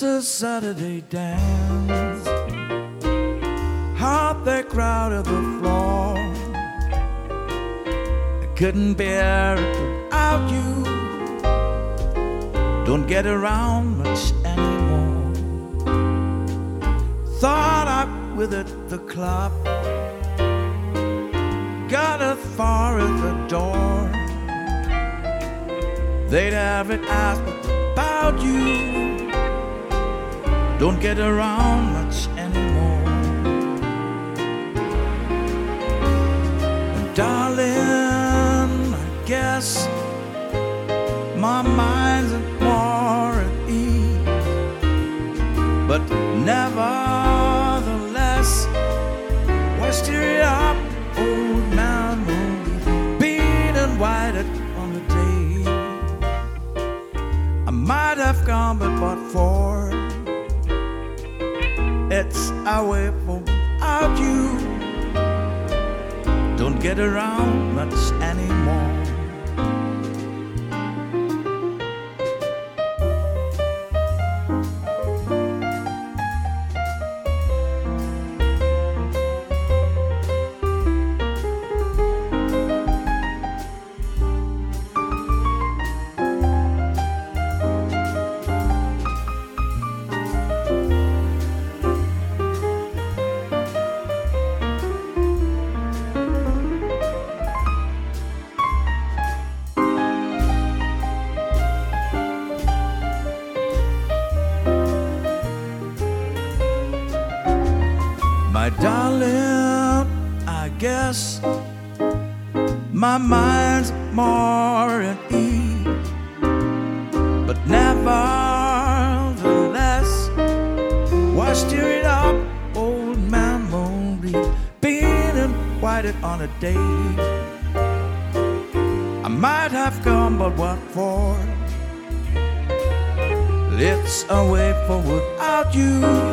a Saturday dance. Half they crowded the floor. I couldn't bear it without you. Don't get around much anymore. Thought I with it the club. Got as far as the door. They'd have it asked about you. Don't get around much anymore. And darling, I guess my mind's more at ease. But nevertheless, why stir it up, old man, being and whited on the day. I might have gone, but what for? It's away from out you. Don't get around much anymore. My darling, I guess my mind's more at ease. But nevertheless, why stir it up, old man won't read. Being and whited on a day. I might have come, but what for? It's a way for without you.